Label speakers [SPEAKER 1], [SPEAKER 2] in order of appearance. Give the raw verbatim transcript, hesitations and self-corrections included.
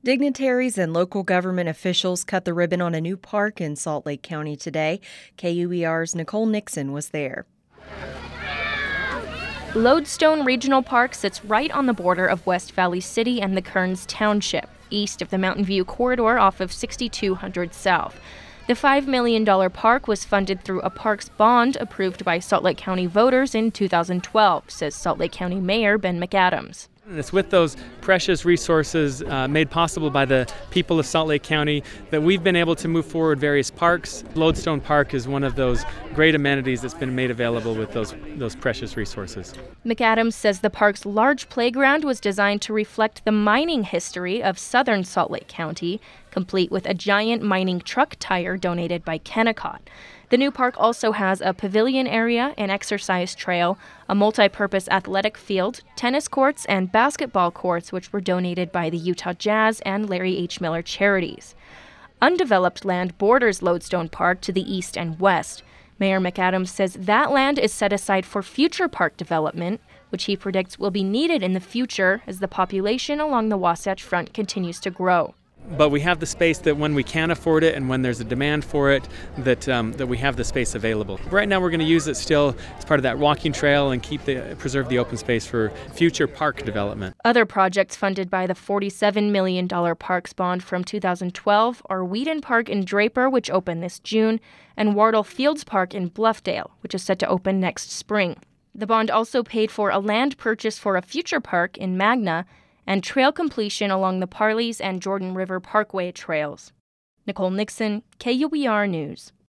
[SPEAKER 1] Dignitaries and local government officials cut the ribbon on a new park in Salt Lake County today. K U E R's Nicole Nixon was there.
[SPEAKER 2] Lodestone Regional Park sits right on the border of West Valley City and the Kearns Township, east of the Mountain View corridor off of sixty-two hundred South. The five million dollars park was funded through a parks bond approved by Salt Lake County voters in two thousand twelve, says Salt Lake County Mayor Ben McAdams.
[SPEAKER 3] And it's with those precious resources uh, made possible by the people of Salt Lake County that we've been able to move forward various parks. Lodestone Park is one of those great amenities that's been made available with those those precious resources.
[SPEAKER 2] McAdams says the park's large playground was designed to reflect the mining history of southern Salt Lake County, complete with a giant mining truck tire donated by Kennecott. The new park also has a pavilion area, an exercise trail, a multi-purpose athletic field, tennis courts, and basketball courts, which were donated by the Utah Jazz and Larry H. Miller charities. Undeveloped land borders Lodestone Park to the east and west. Mayor McAdams says that land is set aside for future park development, which he predicts will be needed in the future as the population along the Wasatch Front continues to grow.
[SPEAKER 3] But we have the space that when we can afford it and when there's a demand for it, that um, that we have the space available. Right now we're going to use it still as part of that walking trail and keep the preserve the open space for future park development.
[SPEAKER 2] Other projects funded by the forty-seven million dollars Parks Bond from two thousand twelve are Whedon Park in Draper, which opened this June, and Wardle Fields Park in Bluffdale, which is set to open next spring. The bond also paid for a land purchase for a future park in Magna and trail completion along the Parleys and Jordan River Parkway trails. Nicole Nixon, K U E R News.